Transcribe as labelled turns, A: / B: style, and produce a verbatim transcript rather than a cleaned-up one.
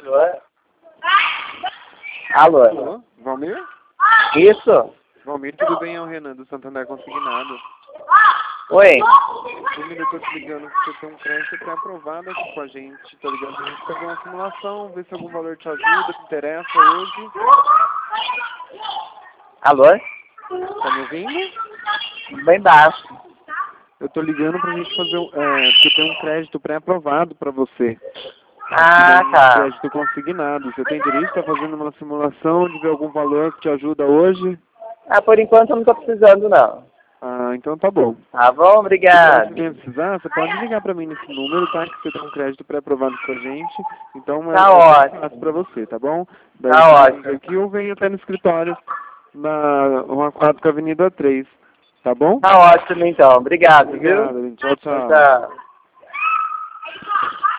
A: Alô?
B: Alô? Valmir?
A: Isso?
B: Valmir, tudo bem? É o Renan do Santander Consignado.
A: Oi?
B: Valmir, eu tô te ligando que você tem um crédito pré-aprovado aqui com a gente. Tô ligando pra gente fazer uma simulação, ver se algum valor te ajuda, te interessa hoje.
A: Alô?
B: Tá me ouvindo?
A: Bem baixo.
B: Eu tô ligando pra gente fazer um... É, porque tem um crédito pré-aprovado pra você.
A: Ah,
B: Um
A: tá.
B: crédito consignado. Você tem direito a fazendo uma simulação de ver algum valor que te ajuda hoje?
A: Ah, por enquanto eu não tô precisando, não.
B: Ah, então tá bom.
A: Tá bom,
B: Se
A: obrigado.
B: você precisar, você pode ligar pra mim nesse número, tá? Que você tem um crédito pré-aprovado com a gente. Então é,
A: Tá
B: é bem
A: ótimo.
B: fácil pra você, tá bom? Daí
A: Tá
B: você
A: ótimo.
B: liga aqui ou vem até no escritório na Rua quatro, Avenida três. Tá bom?
A: Tá ótimo, então. Obrigado, viu?
B: Obrigado, gente. Tchau,
A: Tchau,
B: tchau.
A: tchau.